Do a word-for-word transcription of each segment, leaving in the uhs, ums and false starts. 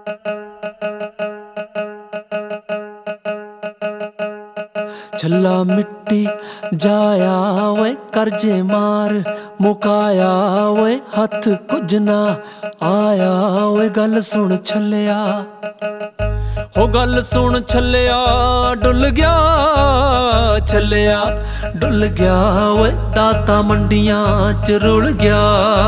छल्ला मिट्टी जाया वे करजे मार मुकाया वे हथ कुछ ना आया वे गल सुन छल्लिया हो गल सुन छल्लिया डुल गया छल्लिया डुल गया वे दाता मंडियां च रुल गया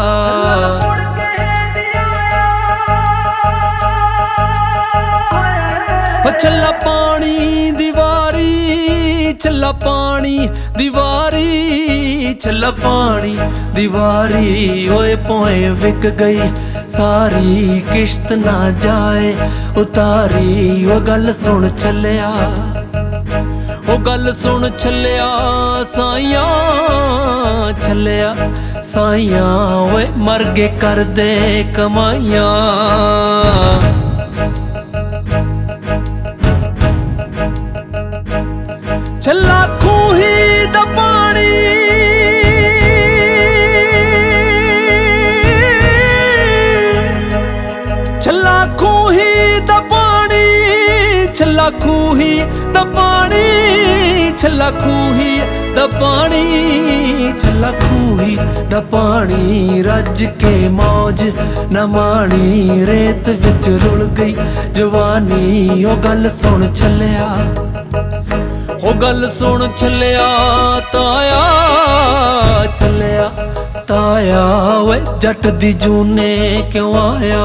छल्ला पानी दीवारी छल्ला पानी दीवारी छल्ला पानी दीवारी ओए पोए विक गई सारी किश्त ना जाए उतारी ओ गल सुन छल्लिया ओ गल सुन छल्लिया साइयां छल्लिया साइयां ओए मर गए कर दे कमाइयां छल्ला खूही दा पानी छल्ला खूही दा पानी छल्ला खूही दा पानी छल्ला खूही दा पानी छल्ला खूही दा पानी रज के मौज न माणी रेत विच रुल गई जवानी ओ गल सुन छल्लिया हो गल सुन छल्लिया ताया छल्लिया ताया वे जट दी जूने क्यों आया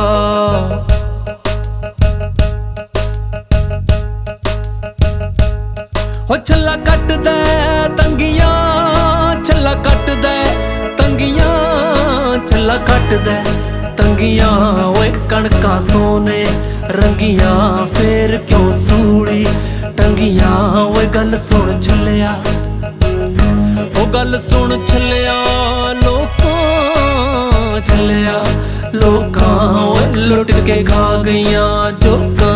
हो छल्ला कट दे तंगियां छल्ला कट दे तंगियां छल्ला कट दे तंगियां वे कणका सोने रंगियां फेर क्यों सूड़ी टंगियां ओए गल सुन छल्लिया ओ गल सुन छल्लिया लोकां छल्लिया लोकां ओए लुट के खा गईयां जोकां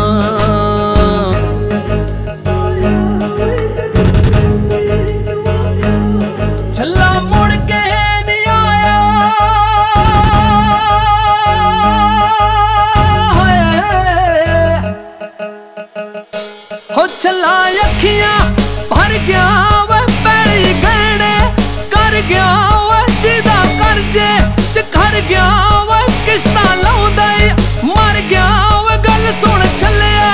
छल्ला मुड़ के नहीं आया हो छल्ला अखियां भर गया वे पैड़ी गहने कर गया वे जिदा करजे च घर गया वे किश्तां लाउंदा मर गया वे गल सुन छल्लिया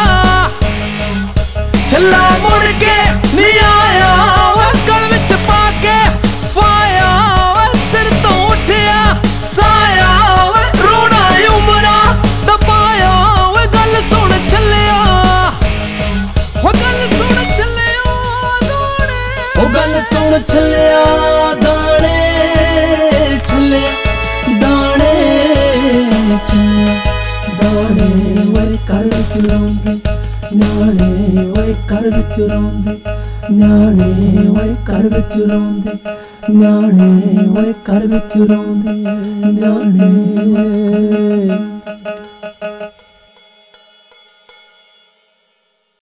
छल्ला मुड़ के नहीं आया वे गल विच पा के फाया वे सिर तो उठिया साया वे रोना उमरा दबाया वे गल सुन छल्लिया हो गल सुन छल्लिया दाने हो गल सुन छल्लिया दाने छल्लिया दाने छल्लिया दाने वे कर विच रोंदे न्याणे वे कर विच रोंदे न्याणे वे कर विच रोंदे न्याणे वे कर विच रोंदे न्याणे